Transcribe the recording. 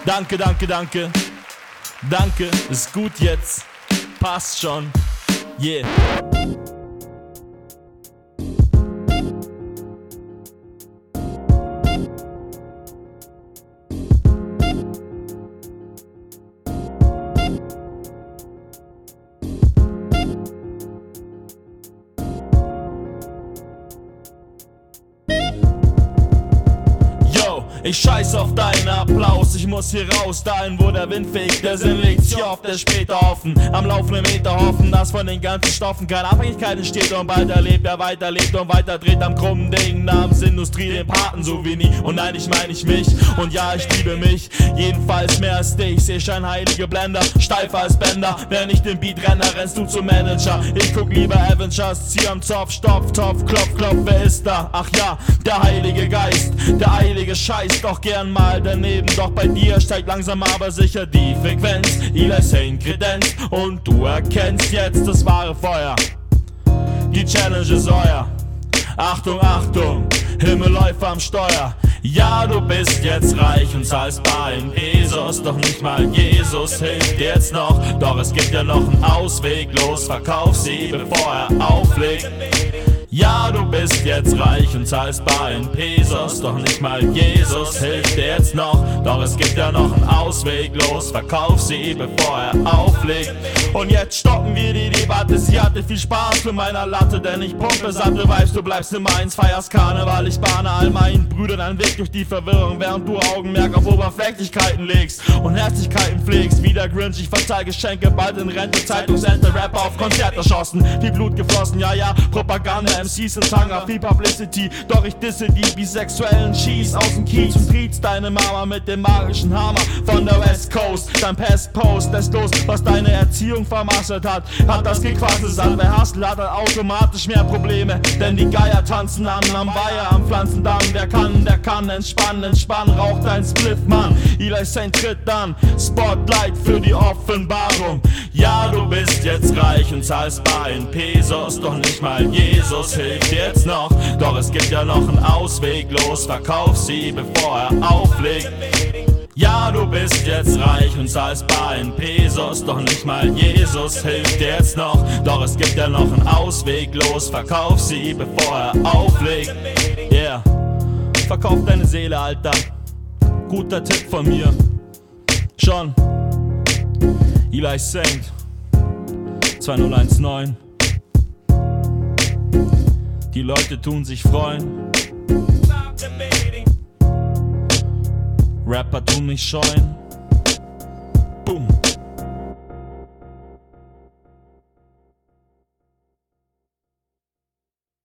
Danke, danke, danke. Danke, ist gut jetzt. Passt schon. Yeah. Ich scheiß auf deinen Applaus, ich muss hier raus, dahin wo der Wind fegt. Der Sinn liegt hier auf der später offen, am laufenden Meter hoffen, dass von den ganzen Stoffen keine Abhängigkeit entsteht und bald erlebt, wer weiterlebt und weiter dreht am krummen Ding namens Industrie, den Paten so wie nie. Und nein, ich meine ich mich, und ja, ich liebe mich, jedenfalls mehr als dich. Seh scheinheilige Blender, steifer als Bänder, wer nicht den Beat rennt, rennst du zum Manager. Ich guck lieber Avengers, zieh am Zopf, Stopf, Topf, Klopf, Klopf, wer ist da? Ach ja, der Heilige Geist, der eilige Scheiß. Doch gern mal daneben, doch bei dir steigt langsam aber sicher die Frequenz. Eli Sane Kredenz und du erkennst jetzt das wahre Feuer. Die Challenge ist euer. Achtung, Achtung, Himmelläufer am Steuer. Ja, du bist jetzt reich und zahlst bar in Pesos, doch nicht mal Jesus hilft dir jetzt noch. Doch es gibt ja noch einen Ausweg, los, verkauf sie, bevor er auflegt. Ja, du bist jetzt reich und zahlst bar in Pesos, doch nicht mal Jesus hilft dir jetzt noch. Doch es gibt ja noch einen Ausweg, los, verkauf sie, bevor er auflegt. Und jetzt stoppen wir die Debatte, sie hatte viel Spaß mit meiner Latte, denn ich pumpe satte Vibes, du bleibst immer eins, feierst Karneval. Ich bahne all meinen Brüdern einen Weg durch die Verwirrung, während du Augenmerk auf Oberflächlichkeiten legst und Herzlichkeiten pflegst. Wie der Grinch, ich verteil Geschenke, bald in Rente, Zeitungsente, Rapper auf Konzert erschossen, viel Blut geflossen, ja, ja, Propaganda, MCs in Tanger, viel Publicity, doch ich disse die bisexuellen Cheese aus dem Kiez und triez deine Mama mit dem magischen Hammer von der West Coast. Dein Pestpost lässt los, was deine Erziehung vermasselt hat das Gequassel satt. Wer Hustle hat automatisch mehr Probleme, denn die Geier tanzen an am Weiher, am Pflanzendamm. Der kann entspannen, raucht ein Spliff, Mann. Eli Sane tritt dann, Spotlight für die Offenbarung. Ja, du bist jetzt reich und zahlst bar in Pesos, doch nicht mal Jesus hilft jetzt noch. Doch es gibt ja noch einen Ausweg, los, verkauf sie, bevor er auflegt. Ja, du bist jetzt reich und zahlst bar in Pesos, doch nicht mal Jesus hilft dir jetzt noch. Doch es gibt ja noch einen Ausweg, los, verkauf sie, bevor er auflegt. Yeah, verkauf deine Seele, Alter. Guter Tipp von mir. Schon. Eli Sane 2019. Die Leute tun sich freuen. Rapper tun mich scheuen. Boom.